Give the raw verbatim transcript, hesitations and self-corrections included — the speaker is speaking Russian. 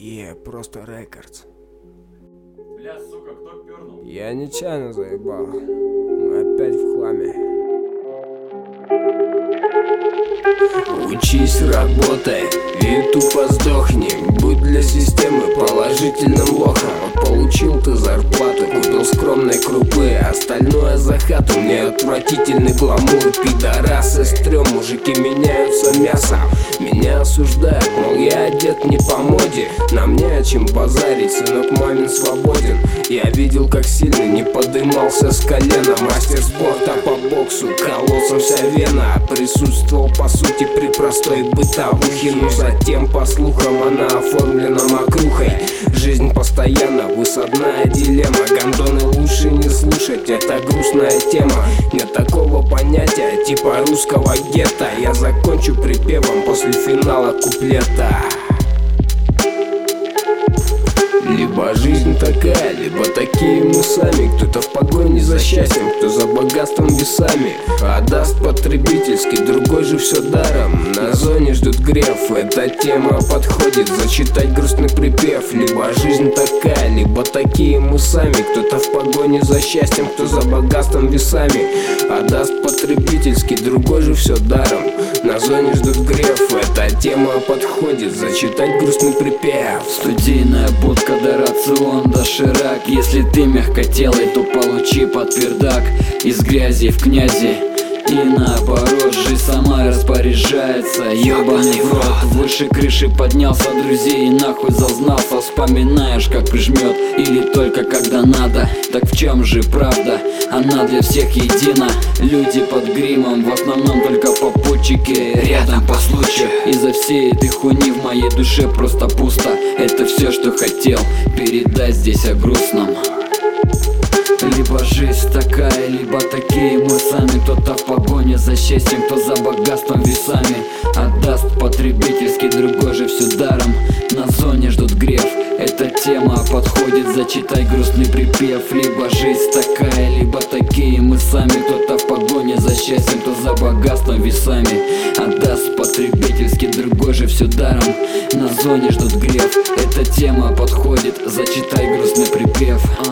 Е, просто рекордс. Бля, сука, кто пернул? Я нечаянно заебал. Мы опять в хламе. Учись, работай и тупо сдохни. Будь для системы положительным лохом. Вот получил ты зарплату, купил скромной крупы, остальное за хату. Мне отвратительный гламур, пидорасы стрём. Мужики меняются мясом, меня осуждают, мол, я одет не по моде. Нам не о чем базарить, сынок мамин свободен. Я видел, как сильно не подымался с колена мастер спорта по боксу, колоссом вся вена. Присутствовал по сути при простой бытовухе, но затем по слухам она оформлена мокрухой. Жизнь постоянно высадная дилемма, гондоны лучше не слушать, это грустная тема. Нет такого понятия типа русского гетто. Я закончу припевом после финала куплета. Либо жизнь такая, либо такие мы сами. Кто-то в погоне за счастьем, кто за богатством весами. Отдаст потребительский, другой же все даром. На зоне ждут греф, эта тема подходит. Зачитать грустный припев. Либо жизнь такая, либо такие мы сами. Кто-то в погоне за счастьем, кто за богатством весами. Отдаст потребительский, другой же все даром. На зоне ждут греф, эта тема подходит. Зачитать грустный припев. Студийная будка до рацион доширак. Если ты мягкотелый, то получи подпердак. Из грязи в князи и наоборот, жизнь сама распоряжается. Ёбаный в рот, выше крыши поднялся, друзей и нахуй зазнался. Вспоминаешь, как жмет, или только когда надо. Так в чем же правда? Она для всех едина. Люди под гримом, в основном только попутчики рядом по случаю. Из-за всей этой хуйни в моей душе просто пусто. Это все, что хотел передать здесь о грустном. Либо жизнь такая, либо такие мы сами. Кто-то в погоне за счастьем, кто за богатством весами. Отдаст потребительский, другой же все даром. На зоне ждут греф, эта тема подходит. Зачитай грустный припев. Либо жизнь такая, либо такие мы сами. Кто-то в погоне за счастьем, кто за богатством весами. Отдаст потребительский, другой же все даром. На зоне ждут греф, эта тема подходит. Зачитай грустный припев.